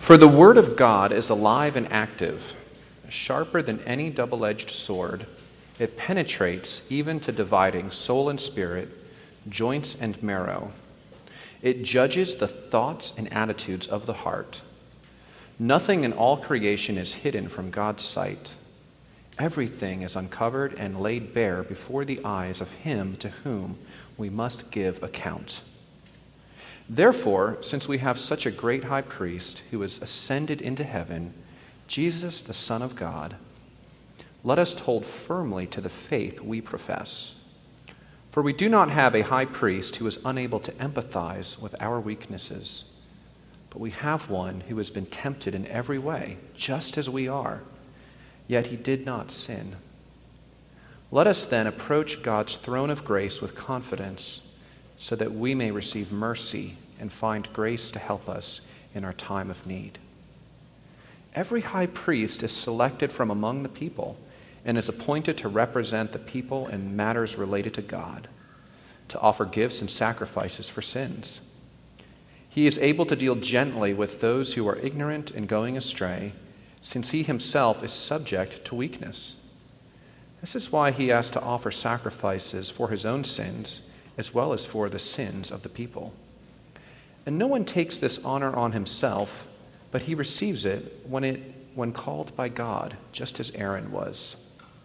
For the word of God is alive and active, sharper than any double-edged sword. It penetrates even to dividing soul and spirit, joints and marrow. It judges the thoughts and attitudes of the heart. Nothing in all creation is hidden from God's sight. Everything is uncovered and laid bare before the eyes of him to whom we must give account. Therefore, since we have such a great high priest who has ascended into heaven, Jesus, the Son of God, let us hold firmly to the faith we profess. For we do not have a high priest who is unable to empathize with our weaknesses, but we have one who has been tempted in every way, just as we are, yet he did not sin. Let us then approach God's throne of grace with confidence, so that we may receive mercy and find grace to help us in our time of need. Every high priest is selected from among the people and is appointed to represent the people in matters related to God, to offer gifts and sacrifices for sins. He is able to deal gently with those who are ignorant and going astray, since he himself is subject to weakness. This is why he has to offer sacrifices for his own sins as well as for the sins of the people. And no one takes this honor on himself, but he receives it when called by God, just as Aaron was.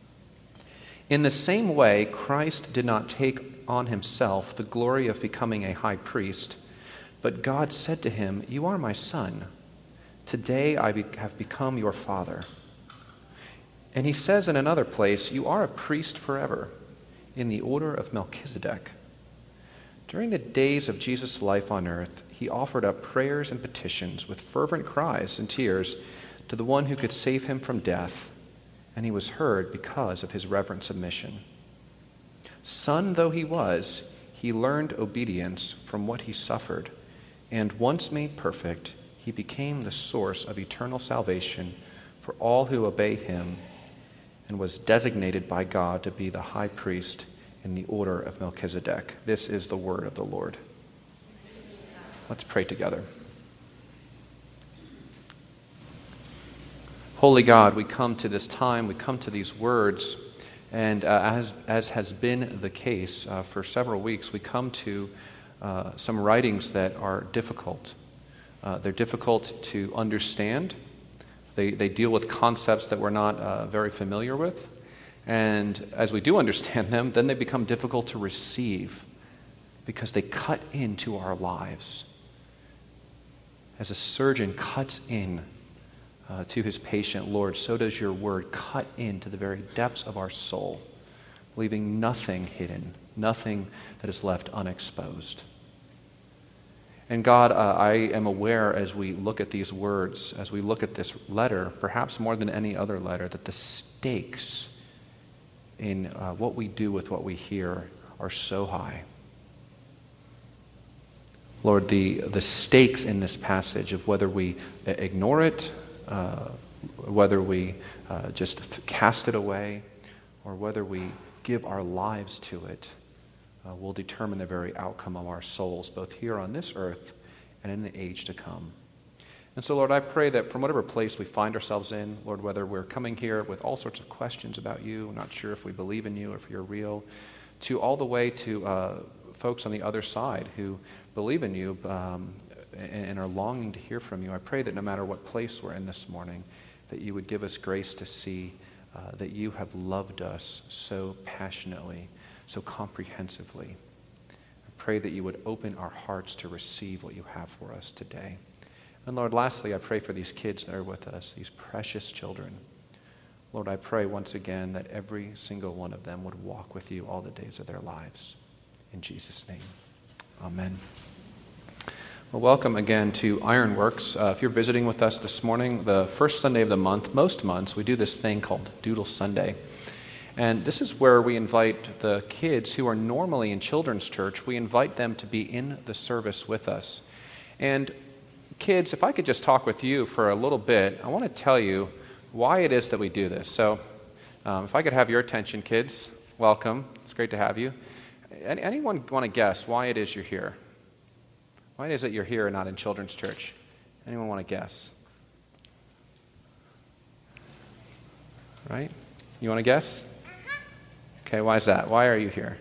In the same way, Christ did not take on himself the glory of becoming a high priest, but God said to him, "You are my son. Today I have become your father." And he says in another place, "You are a priest forever, in the order of Melchizedek." During the days of Jesus' life on earth, he offered up prayers and petitions with fervent cries and tears to the one who could save him from death, and he was heard because of his reverent submission. Son though he was, he learned obedience from what he suffered, and once made perfect, he became the source of eternal salvation for all who obey him, and was designated by God to be the high priest in the order of Melchizedek. This is the word of the Lord. Let's pray together. Holy God, we come to this time, we come to these words, and as has been the case for several weeks, we come to some writings that are difficult. They're difficult to understand. They deal with concepts that we're not very familiar with. And as we do understand them, then they become difficult to receive because they cut into our lives. As a surgeon cuts in to his patient, Lord, so does your word cut into the very depths of our soul, leaving nothing hidden, nothing that is left unexposed. And God, I am aware as we look at these words, as we look at this letter, perhaps more than any other letter, that the stakes in what we do with what we hear are so high. Lord, the stakes in this passage of whether we ignore it, whether we just cast it away, or whether we give our lives to it, will determine the very outcome of our souls, both here on this earth and in the age to come. And so, Lord, I pray that from whatever place we find ourselves in, Lord, whether we're coming here with all sorts of questions about you, not sure if we believe in you, if you're real, to all the way to folks on the other side who believe in you and are longing to hear from you, I pray that no matter what place we're in this morning, that you would give us grace to see that you have loved us so passionately, so comprehensively. I pray that you would open our hearts to receive what you have for us today. And Lord, lastly, I pray for these kids that are with us, these precious children. Lord, I pray once again that every single one of them would walk with you all the days of their lives. In Jesus' name, amen. Well, welcome again to Ironworks. If you're visiting with us this morning, the first Sunday of the month, most months, we do this thing called Doodle Sunday. And this is where we invite the kids who are normally in children's church, we invite them to be in the service with us. And kids, if I could just talk with you for a little bit, I want to tell you why it is that we do this. So if I could have your attention, kids, welcome. It's great to have you. Anyone want to guess why it is you're here? Why is it you're here and not in children's church? Anyone want to guess? right? You want to guess? Okay, why is that? Why are you here?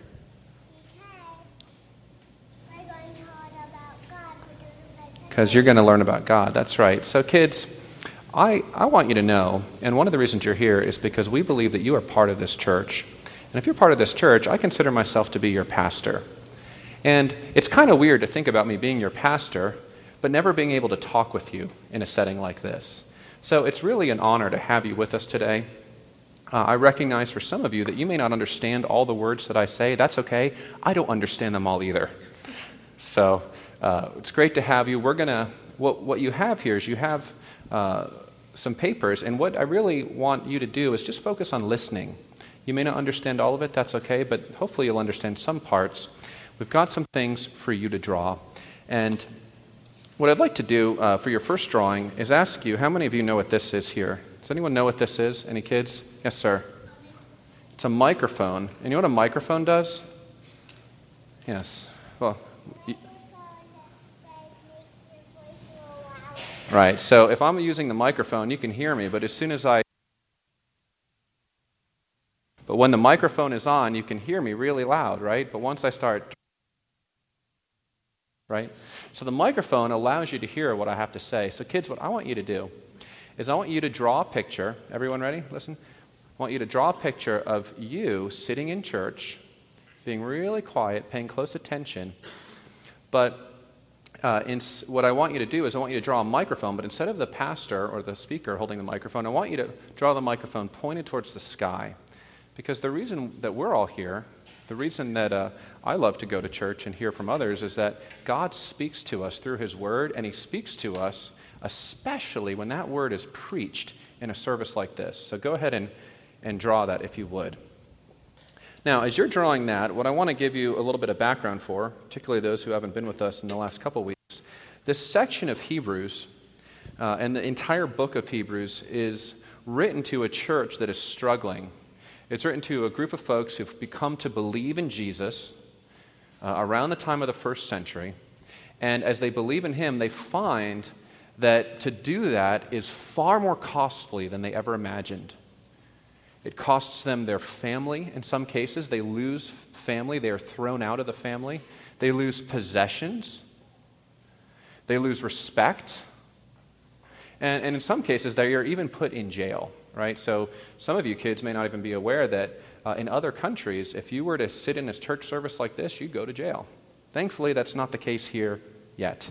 Because you're going to learn about God. That's right. So kids, I want you to know, and one of the reasons you're here is because we believe that you are part of this church. And if you're part of this church, I consider myself to be your pastor. And it's kind of weird to think about me being your pastor, but never being able to talk with you in a setting like this. So it's really an honor to have you with us today. I recognize for some of you that you may not understand all the words that I say. That's okay. I don't understand them all either. So it's great to have you. We're going to, what you have here is you have some papers, and what I really want you to do is just focus on listening. You may not understand all of it. That's okay, but hopefully you'll understand some parts. We've got some things for you to draw. And what I'd like to do for your first drawing is ask you, how many of you know what this is here? Does anyone know what this is? Any kids? Yes, sir. It's a microphone. And you know what a microphone does? Yes. Well, right. So if I'm using the microphone, you can hear me, but when the microphone is on, you can hear me really loud, right? But once I start, right? So the microphone allows you to hear what I have to say. So kids, what I want you to do is I want you to draw a picture. Everyone ready? Listen. I want you to draw a picture of you sitting in church, being really quiet, paying close attention. But what I want you to do is I want you to draw a microphone, but instead of the pastor or the speaker holding the microphone, I want you to draw the microphone pointed towards the sky. Because the reason that we're all here, the reason that I love to go to church and hear from others is that God speaks to us through His Word, and He speaks to us especially when that Word is preached in a service like this. So go ahead and draw that if you would. Now, as you're drawing that, what I want to give you a little bit of background for, particularly those who haven't been with us in the last couple of weeks, this section of Hebrews and the entire book of Hebrews is written to a church that is struggling. It's written to a group of folks who've become to believe in Jesus around the time of the first century. And as they believe in Him, they find that to do that is far more costly than they ever imagined. It costs them their family in some cases. They lose family. They are thrown out of the family. They lose possessions. They lose respect. And in some cases, they are even put in jail. Right? So some of you kids may not even be aware that in other countries, if you were to sit in a church service like this, you'd go to jail. Thankfully, that's not the case here yet.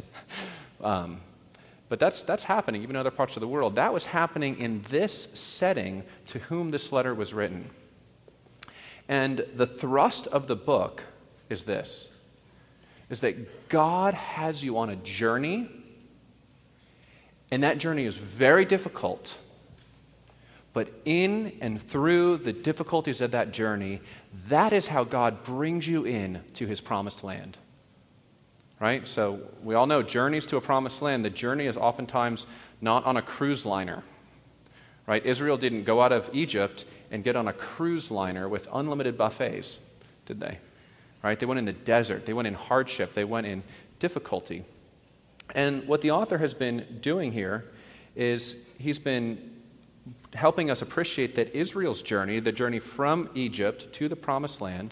But that's happening even in other parts of the world. That was happening in this setting to whom this letter was written. And the thrust of the book is this, is that God has you on a journey, and that journey is very difficult. But in and through the difficulties of that journey, that is how God brings you in to His promised land. Right? So we all know journeys to a promised land, the journey is oftentimes not on a cruise liner. Right? Israel didn't go out of Egypt and get on a cruise liner with unlimited buffets, did they? Right? They went in the desert, they went in hardship, they went in difficulty. And what the author has been doing here is he's been helping us appreciate that Israel's journey, the journey from Egypt to the Promised Land,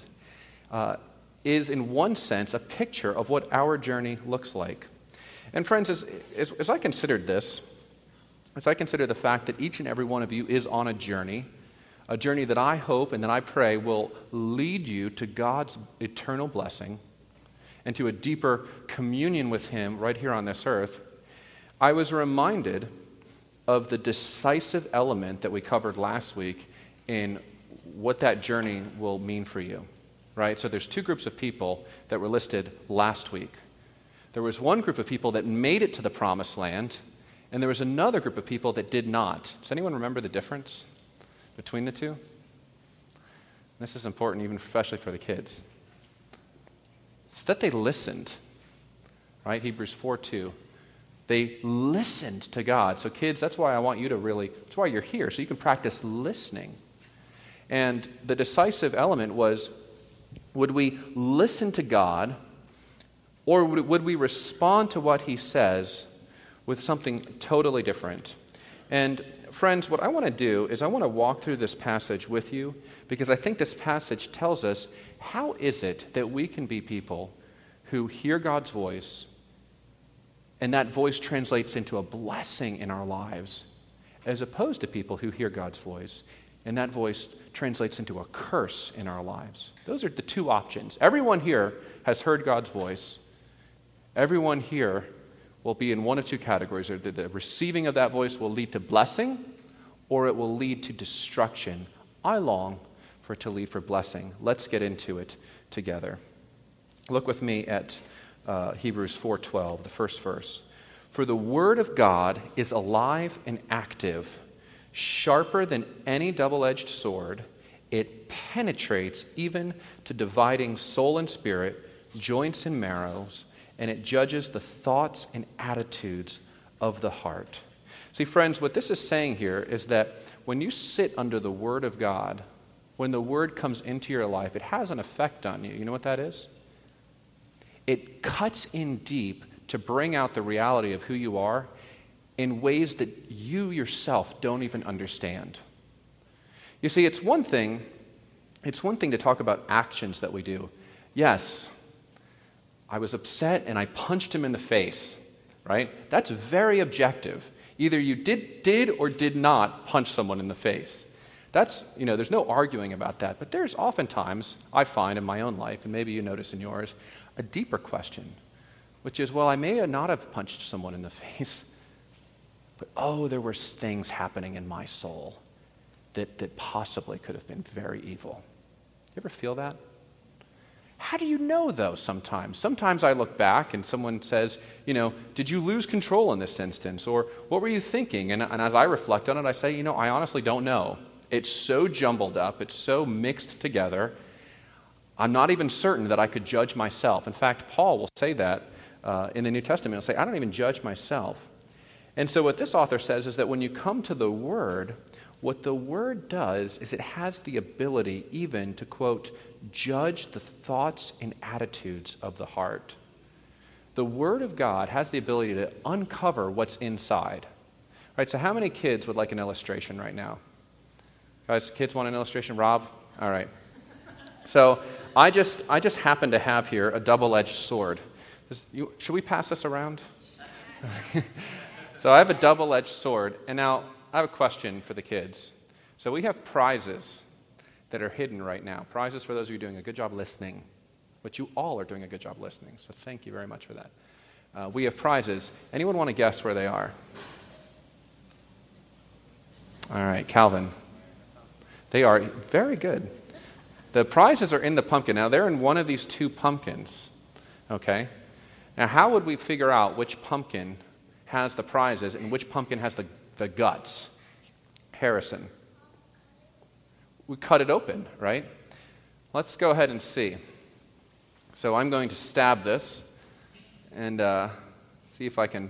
is in one sense a picture of what our journey looks like. And friends, as I considered this, as I consider the fact that each and every one of you is on a journey that I hope and that I pray will lead you to God's eternal blessing and to a deeper communion with Him right here on this earth, I was reminded of the decisive element that we covered last week in what that journey will mean for you, right? So there's two groups of people that were listed last week. There was one group of people that made it to the promised land, and there was another group of people that did not. Does anyone remember the difference between the two? This is important, even especially for the kids. It's that they listened, right? Hebrews 4:2. They listened to God. So kids, that's why I want you to that's why you're here, so you can practice listening. And the decisive element was, would we listen to God, or would we respond to what He says with something totally different? And friends, what I want to do is I want to walk through this passage with you because I think this passage tells us how is it that we can be people who hear God's voice and that voice translates into a blessing in our lives, as opposed to people who hear God's voice and that voice translates into a curse in our lives. Those are the two options. Everyone here has heard God's voice. Everyone here will be in one of two categories. Or the receiving of that voice will lead to blessing, or it will lead to destruction. I long for it to lead for blessing. Let's get into it together. Look with me at Hebrews 4:12, the first verse. For the word of God is alive and active, sharper than any double-edged sword. It penetrates even to dividing soul and spirit, joints and marrows, and it judges the thoughts and attitudes of the heart. See, friends, what this is saying here is that when you sit under the Word of God, when the Word comes into your life, it has an effect on you. You know what that is? It cuts in deep to bring out the reality of who you are in ways that you yourself don't even understand. You see, it's one thing to talk about actions that we do. Yes, I was upset and I punched him in the face, right? That's very objective. Either you did or did not punch someone in the face. That's, there's no arguing about that. But there's oftentimes, I find in my own life, and maybe you notice in yours, a deeper question, which is, well, I may not have punched someone in the face, but there were things happening in my soul that possibly could have been very evil. You ever feel that? How do you know, though, sometimes? Sometimes I look back and someone says, did you lose control in this instance? Or what were you thinking? And as I reflect on it, I say, I honestly don't know. It's so jumbled up. It's so mixed together. I'm not even certain that I could judge myself. In fact, Paul will say that in the New Testament. He'll say, I don't even judge myself. And so what this author says is that when you come to the Word, what the Word does is it has the ability even to, quote, judge the thoughts and attitudes of the heart. The Word of God has the ability to uncover what's inside. All right, so how many kids would like an illustration right now? Guys, kids want an illustration? Rob? All right. So I just happen to have here a double-edged sword. Should we pass this around? So I have a double-edged sword, and now I have a question for the kids. So we have prizes that are hidden right now. Prizes for those of you doing a good job listening, but you all are doing a good job listening, so thank you very much for that. We have prizes. Anyone want to guess where they are? All right, Calvin. They are very good. The prizes are in the pumpkin. Now, they're in one of these two pumpkins, okay? Now, how would we figure out which pumpkin has the prizes and which pumpkin has the guts? Harrison. We cut it open, right? Let's go ahead and see. So I'm going to stab this and see if I can...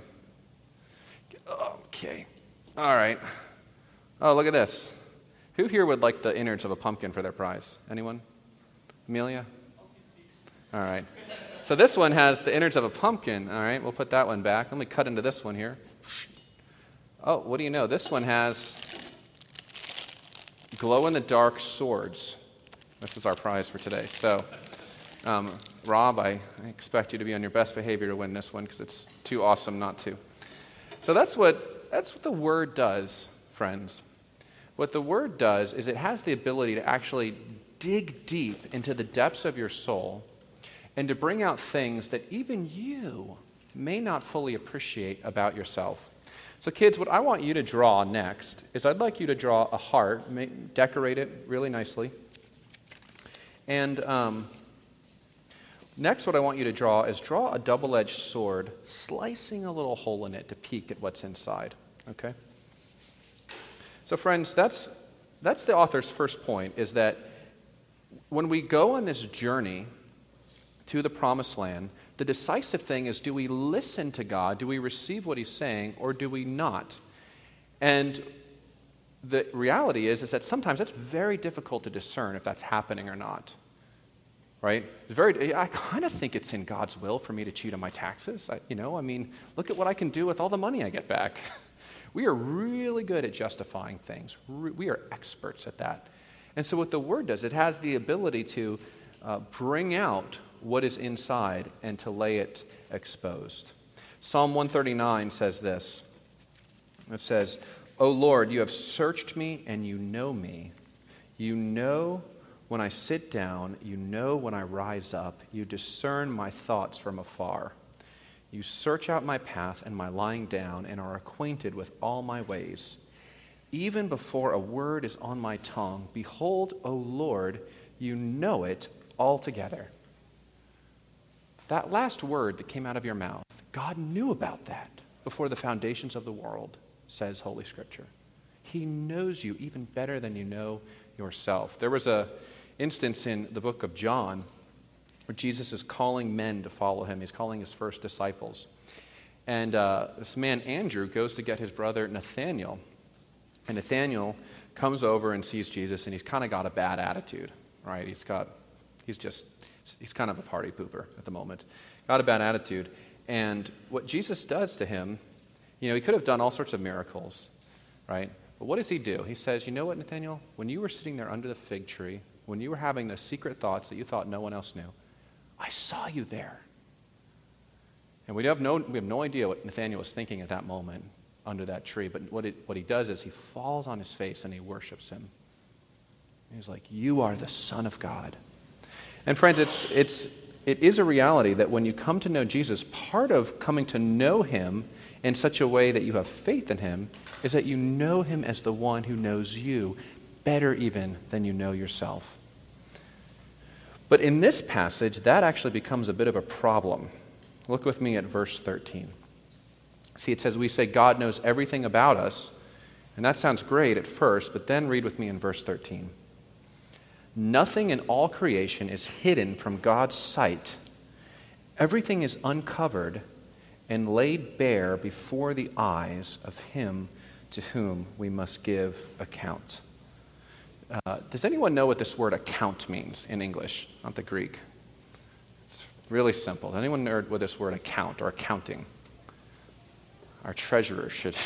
Okay. All right. Oh, look at this. Who here would like the innards of a pumpkin for their prize? Anyone? Amelia? All right. So this one has the innards of a pumpkin. All right, we'll put that one back. Let me cut into this one here. Oh, what do you know? This one has glow-in-the-dark swords. This is our prize for today. So, Rob, I expect you to be on your best behavior to win this one because it's too awesome not to. So that's what the Word does, friends. What the Word does is it has the ability to actually dig deep into the depths of your soul and to bring out things that even you may not fully appreciate about yourself. So kids, what I want you to draw next is I'd like you to draw a heart, decorate it really nicely. And next what I want you to draw is draw a double-edged sword, slicing a little hole in it to peek at what's inside, okay? So friends, that's the author's first point, is that when we go on this journey to the promised land, the decisive thing is, do we listen to God? Do we receive what He's saying, or do we not? And the reality is that sometimes it's very difficult to discern if that's happening or not. Right? I kind of think it's in God's will for me to cheat on my taxes. Look at what I can do with all the money I get back. We are really good at justifying things. We are experts at that. And so what the Word does, it has the ability to bring out what is inside and to lay it exposed. Psalm 139 says this. It says, "O Lord, you have searched me and you know me. You know when I sit down, you know when I rise up. You discern my thoughts from afar. You search out my path and my lying down and are acquainted with all my ways. Even before a word is on my tongue, behold, O Lord, you know it altogether." That last word that came out of your mouth, God knew about that before the foundations of the world, says Holy Scripture. He knows you even better than you know yourself. There was an instance in the book of John where Jesus is calling men to follow him. He's calling his first disciples. And this man, Andrew, goes to get his brother Nathanael. And Nathanael comes over and sees Jesus, and he's kind of got a bad attitude, right? He's kind of a party pooper at the moment. Got a bad attitude. And what Jesus does to him, he could have done all sorts of miracles, right? But what does he do? He says, "You know what, Nathanael? When you were sitting there under the fig tree, when you were having the secret thoughts that you thought no one else knew, I saw you there." And we have no idea what Nathanael was thinking at that moment under that tree. But what he does is he falls on his face and he worships him. He's like, "You are the Son of God." And friends, it is a reality that when you come to know Jesus, part of coming to know him in such a way that you have faith in him is that you know him as the one who knows you better even than you know yourself. But in this passage, that actually becomes a bit of a problem. Look with me at verse 13. See, it says, we say God knows everything about us, and that sounds great at first, but then read with me in verse 13. "Nothing in all creation is hidden from God's sight. Everything is uncovered and laid bare before the eyes of him to whom we must give account." Does anyone know what this word account means in English, not the Greek? It's really simple. Does anyone know what this word account or accounting? Our treasurer should.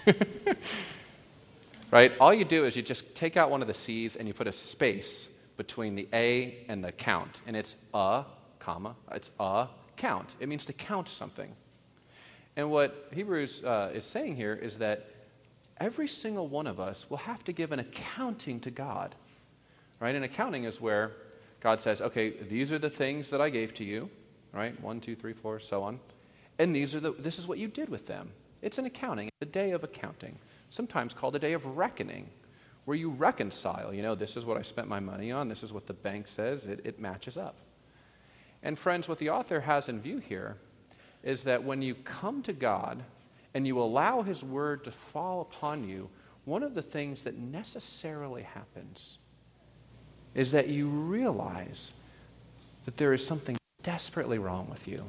Right? All you do is you just take out one of the C's and you put a space between the A and the count. And it's a, comma, it's a count. It means to count something. And what Hebrews is saying here is that every single one of us will have to give an accounting to God. Right? And accounting is where God says, okay, these are the things that I gave to you. Right? 1, 2, 3, 4, so on. And this is what you did with them. It's an accounting, a day of accounting, sometimes called a day of reckoning, where you reconcile. This is what I spent my money on. This is what the bank says. It matches up. And friends, what the author has in view here is that when you come to God and you allow his word to fall upon you, one of the things that necessarily happens is that you realize that there is something desperately wrong with you.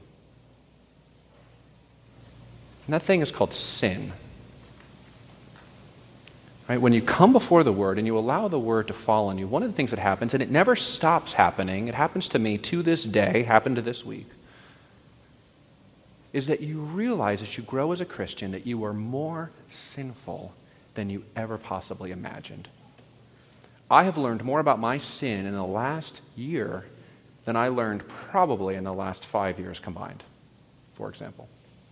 And that thing is called sin. Right? When you come before the Word and you allow the Word to fall on you, one of the things that happens, and it never stops happening, it happens to me to this day, happened to this week, is that you realize as you grow as a Christian that you are more sinful than you ever possibly imagined. I have learned more about my sin in the last year than I learned probably in the last 5 years combined, for example.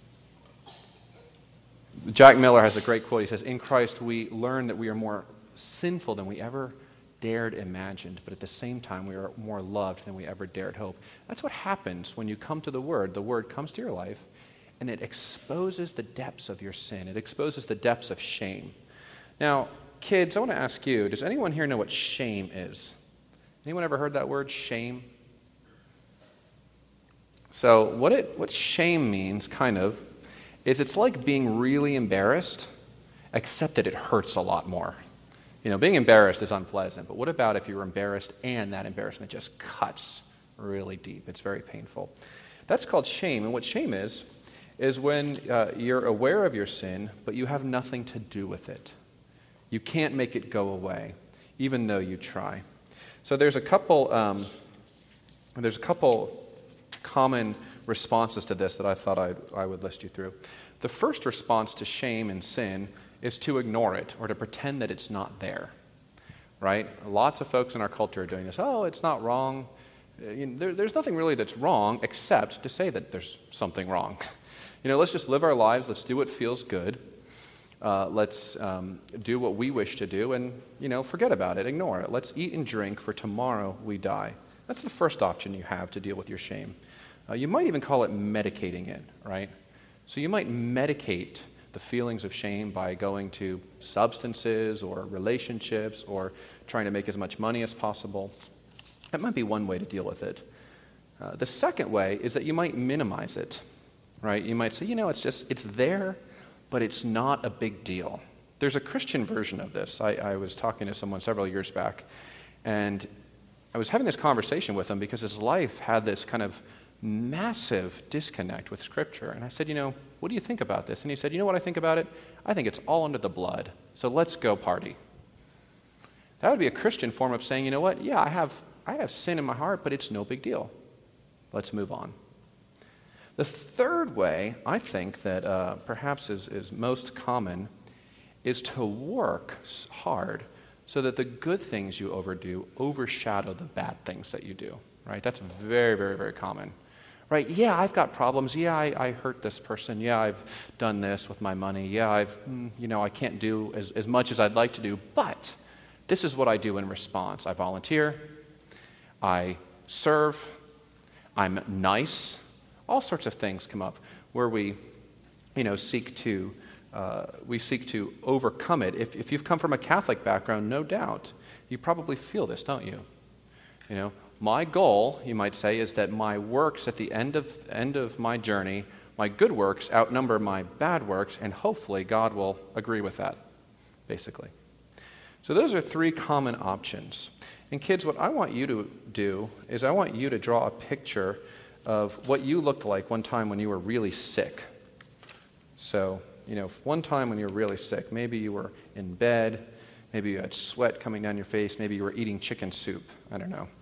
Jack Miller has a great quote. He says, "In Christ we learn that we are more sinful than we ever dared imagine, but at the same time we are more loved than we ever dared hope." That's what happens when you come to the Word. The Word comes to your life, and it exposes the depths of your sin. It exposes the depths of shame. Now, kids, I want to ask you, does anyone here know what shame is? Anyone ever heard that word, shame? So what shame means, kind of, is it's like being really embarrassed, except that it hurts a lot more. Being embarrassed is unpleasant, but what about if you're embarrassed and that embarrassment just cuts really deep? It's very painful. That's called shame, and what shame is when you're aware of your sin, but you have nothing to do with it. You can't make it go away, even though you try. So there's a couple common responses to this that I thought I would list you through. The first response to shame and sin is to ignore it or to pretend that it's not there, right? Lots of folks in our culture are doing this. Oh, it's not wrong. There's nothing really that's wrong except to say that there's something wrong. Let's just live our lives. Let's do what feels good. Let's do what we wish to do and, forget about it. Ignore it. Let's eat and drink, for tomorrow we die. That's the first option you have to deal with your shame. You might even call it medicating it, right? So you might medicate the feelings of shame by going to substances or relationships or trying to make as much money as possible. That might be one way to deal with it. The second way is that you might minimize it, right? You might say, it's there, but it's not a big deal. There's a Christian version of this. I was talking to someone several years back, and I was having this conversation with him because his life had this kind of massive disconnect with Scripture. And I said, what do you think about this? And he said, what I think about it? I think it's all under the blood, so let's go party. That would be a Christian form of saying, yeah, I have sin in my heart, but it's no big deal. Let's move on. The third way, I think, that perhaps is most common is to work hard so that the good things you overshadow the bad things that you do, right? That's very, very, very common, right? Yeah, I've got problems. Yeah, I hurt this person. Yeah, I've done this with my money. Yeah, I can't do as much as I'd like to do, but this is what I do in response. I volunteer. I serve. I'm nice. All sorts of things come up where we, seek to overcome it. If you've come from a Catholic background, no doubt, you probably feel this, don't you? My goal, you might say, is that my works at the end of my journey, my good works outnumber my bad works, and hopefully God will agree with that, basically. So those are three common options. And kids, what I want you to do is I want you to draw a picture of what you looked like one time when you were really sick. So, one time when you were really sick, maybe you were in bed, maybe you had sweat coming down your face, maybe you were eating chicken soup, I don't know.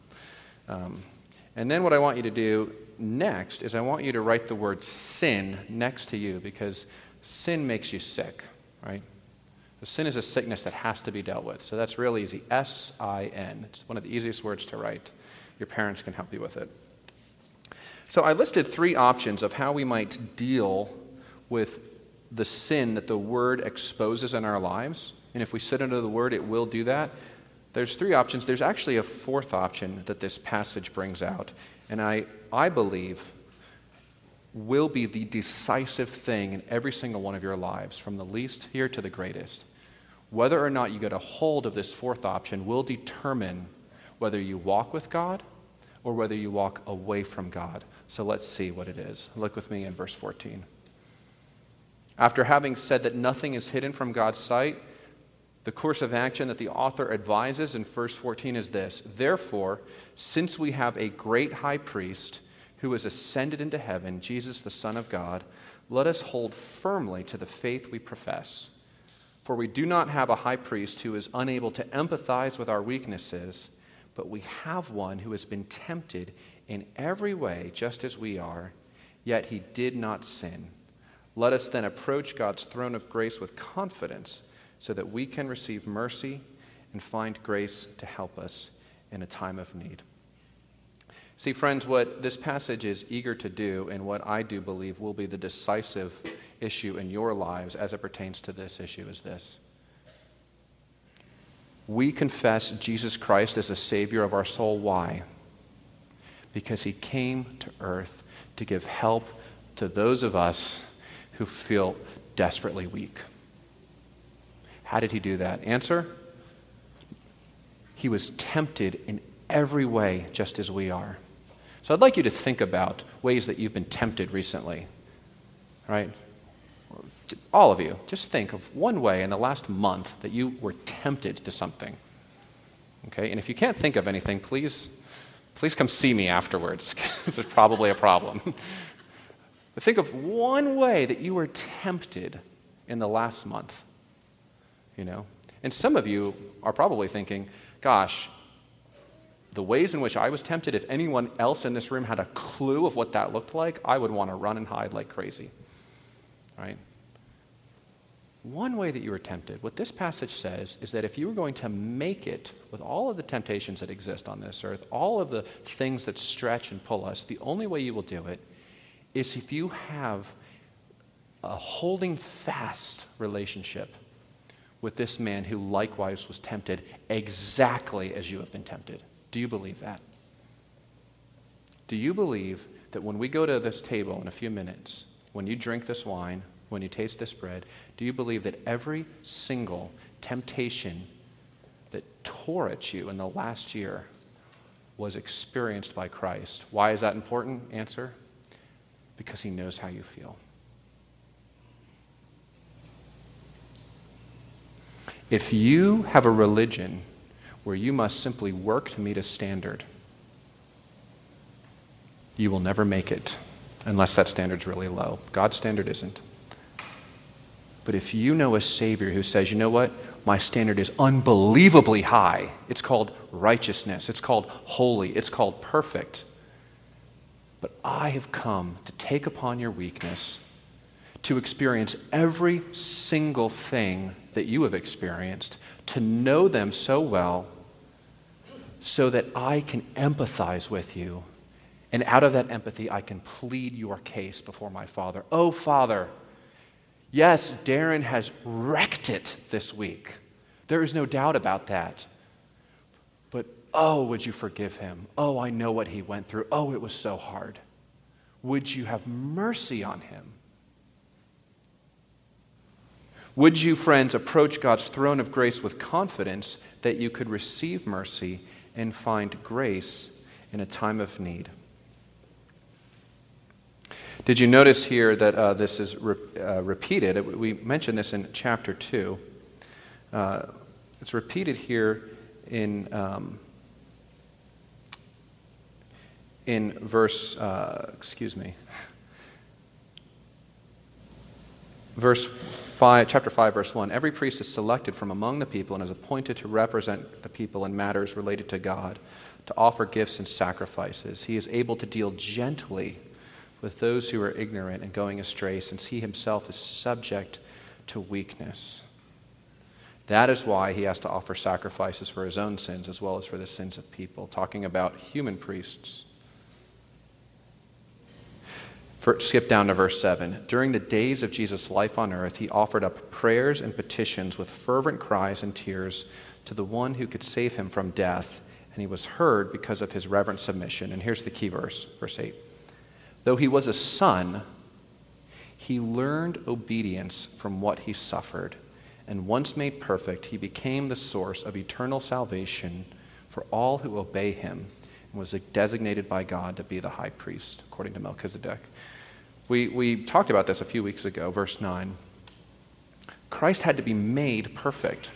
And then what I want you to do next is I want you to write the word sin next to you, because sin makes you sick, right? So sin is a sickness that has to be dealt with. So that's real easy. S-I-N. It's one of the easiest words to write. Your parents can help you with it. So I listed three options of how we might deal with the sin that the Word exposes in our lives. And if we sit under the Word, it will do that. There's three options. There's actually a fourth option that this passage brings out. And I believe will be the decisive thing in every single one of your lives, from the least here to the greatest. Whether or not you get a hold of this fourth option will determine whether you walk with God or whether you walk away from God. So let's see what it is. Look with me in verse 14. After having said that nothing is hidden from God's sight, the course of action that the author advises in verse 14 is this: Therefore, since we have a great high priest who has ascended into heaven, Jesus the Son of God, let us hold firmly to the faith we profess. For we do not have a high priest who is unable to empathize with our weaknesses, but we have one who has been tempted in every way just as we are, yet he did not sin. Let us then approach God's throne of grace with confidence so that we can receive mercy and find grace to help us in a time of need. See, friends, what this passage is eager to do, and what I do believe will be the decisive issue in your lives as it pertains to this issue, is this. We confess Jesus Christ as the Savior of our soul. Why? Because he came to earth to give help to those of us who feel desperately weak. How did he do that? Answer: he was tempted in every way just as we are. So I'd like you to think about ways that you've been tempted recently, right? All of you, just think of one way in the last month that you were tempted to something. Okay, and if you can't think of anything, please come see me afterwards, because there's probably a problem. But think of one way that you were tempted in the last month. And some of you are probably thinking, gosh, the ways in which I was tempted, if anyone else in this room had a clue of what that looked like, I would want to run and hide like crazy, right? One way that you were tempted, what this passage says is that if you were going to make it with all of the temptations that exist on this earth, all of the things that stretch and pull us, the only way you will do it is if you have a holding fast relationship with this man who likewise was tempted exactly as you have been tempted. Do you believe that? Do you believe that when we go to this table in a few minutes, when you drink this wine, when you taste this bread, do you believe that every single temptation that tore at you in the last year was experienced by Christ? Why is that important? Answer: because he knows how you feel. If you have a religion where you must simply work to meet a standard, you will never make it unless that standard's really low. God's standard isn't. But if you know a Savior who says, you know what, my standard is unbelievably high, it's called righteousness, it's called holy, it's called perfect, but I have come to take upon your weakness, to experience every single thing that you have experienced, to know them so well so that I can empathize with you. And out of that empathy, I can plead your case before my Father. Oh, Father, yes, Darren has wrecked it this week. There is no doubt about that. But, oh, would you forgive him? Oh, I know what he went through. Oh, it was so hard. Would you have mercy on him? Would you, friends, approach God's throne of grace with confidence that you could receive mercy and find grace in a time of need? Did you notice here that this is repeated? We mentioned this in chapter 2. It's repeated here in verse, verse 5, chapter 5, verse 1. Every priest is selected from among the people and is appointed to represent the people in matters related to God, to offer gifts and sacrifices. He is able to deal gently with those who are ignorant and going astray, since he himself is subject to weakness. That is why he has to offer sacrifices for his own sins as well as for the sins of people, talking about human priests. Skip down to verse 7. During the days of Jesus' life on earth, he offered up prayers and petitions with fervent cries and tears to the one who could save him from death, and he was heard because of his reverent submission. And here's the key verse, verse 8. Though he was a son, he learned obedience from what he suffered, and once made perfect, he became the source of eternal salvation for all who obey him, and was designated by God to be the high priest, according to Melchizedek. We talked about this a few weeks ago, verse 9. Christ had to be made perfect.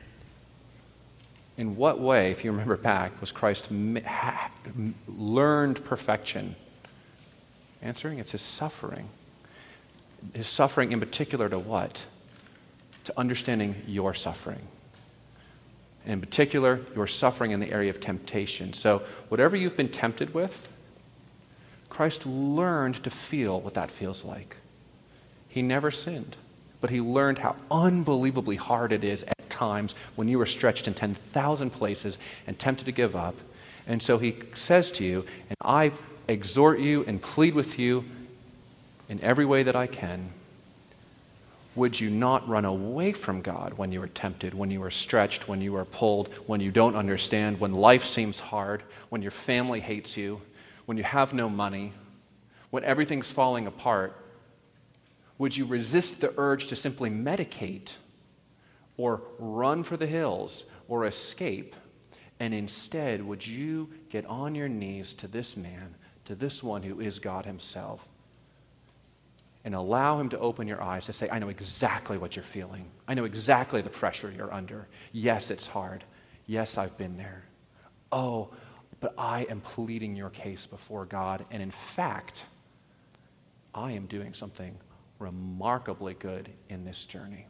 In what way, if you remember back, was Christ learned perfection? Answering, it's his suffering. His suffering in particular to what? To understanding your suffering. In particular, your suffering in the area of temptation. So whatever you've been tempted with, Christ learned to feel what that feels like. He never sinned, but he learned how unbelievably hard it is at times when you are stretched in 10,000 places and tempted to give up. And so he says to you, and I exhort you and plead with you in every way that I can, would you not run away from God when you are tempted, when you are stretched, when you are pulled, when you don't understand, when life seems hard, when your family hates you, when you have no money, when everything's falling apart? Would you resist the urge to simply medicate or run for the hills or escape? And instead, would you get on your knees to this man, to this one who is God himself, and allow him to open your eyes to say, I know exactly what you're feeling. I know exactly the pressure you're under. Yes, it's hard. Yes, I've been there. Oh, but I am pleading your case before God, and in fact, I am doing something remarkably good in this journey.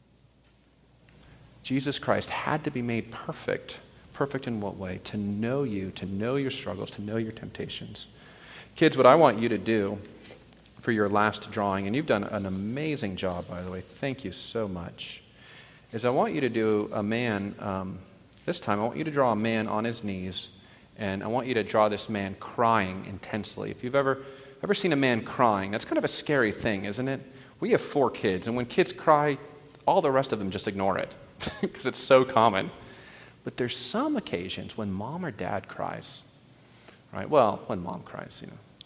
Jesus Christ had to be made perfect. Perfect in what way? To know you, to know your struggles, to know your temptations. Kids, what I want you to do for your last drawing, and you've done an amazing job, by the way. Thank you so much, is I want you to do a man, this time I want you to draw a man on his knees, and I want you to draw this man crying intensely. If you've ever seen a man crying, that's kind of a scary thing, isn't it? We have 4 kids, and when kids cry, all the rest of them just ignore it because it's so common. But there's some occasions when mom or dad cries, right? Well, when mom cries,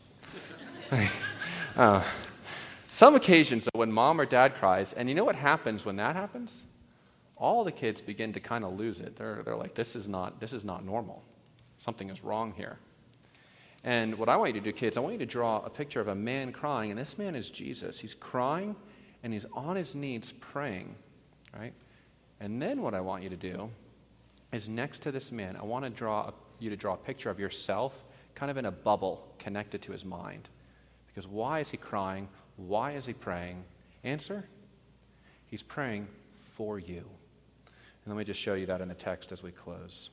Some occasions when mom or dad cries, and you know what happens when that happens? All the kids begin to kind of lose it. They're like, this is not normal. Something is wrong here. And what I want you to do, kids, I want you to draw a picture of a man crying, and this man is Jesus. He's crying, and he's on his knees praying, right? And then what I want you to do is next to this man, I want you to draw a picture of yourself kind of in a bubble connected to his mind. Because why is he crying? Why is he praying? Answer? He's praying for you. And let me just show you that in a text as we close.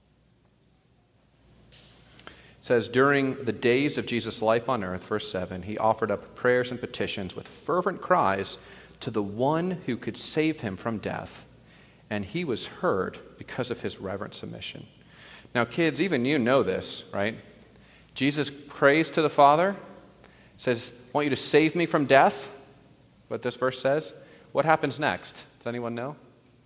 It says, during the days of Jesus' life on earth, verse 7, he offered up prayers and petitions with fervent cries to the one who could save him from death, and he was heard because of his reverent submission. Now, kids, even you know this, right? Jesus prays to the Father, says, I want you to save me from death, what this verse says. What happens next? Does anyone know?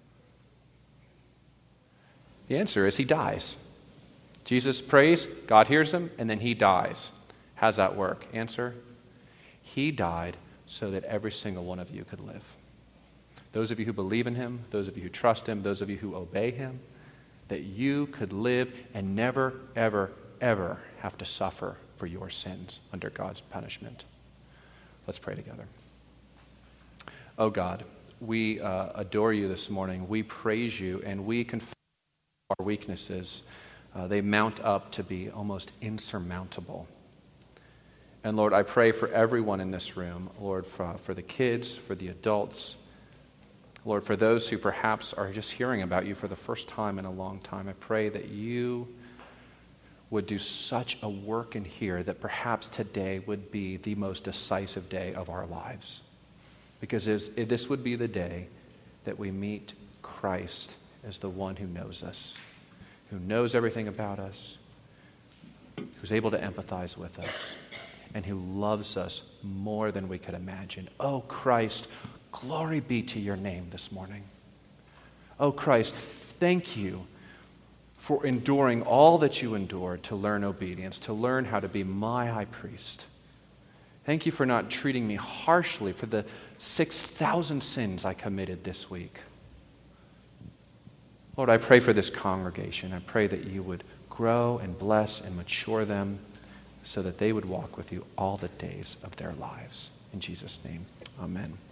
The answer is he dies. Jesus prays, God hears him, and then he dies. How's that work? Answer, he died so that every single one of you could live. Those of you who believe in him, those of you who trust him, those of you who obey him, that you could live and never, ever, ever have to suffer for your sins under God's punishment. Let's pray together. Oh God, we adore you this morning. We praise you, and we confess our weaknesses. They mount up to be almost insurmountable. And Lord, I pray for everyone in this room, Lord, for the kids, for the adults, Lord, for those who perhaps are just hearing about you for the first time in a long time. I pray that you would do such a work in here that perhaps today would be the most decisive day of our lives. Because this would be the day that we meet Christ as the one who knows us, who knows everything about us, who's able to empathize with us, and who loves us more than we could imagine. Oh, Christ, glory be to your name this morning. Oh, Christ, thank you for enduring all that you endured to learn obedience, to learn how to be my high priest. Thank you for not treating me harshly for the 6,000 sins I committed this week. Lord, I pray for this congregation. I pray that you would grow and bless and mature them so that they would walk with you all the days of their lives. In Jesus' name, amen.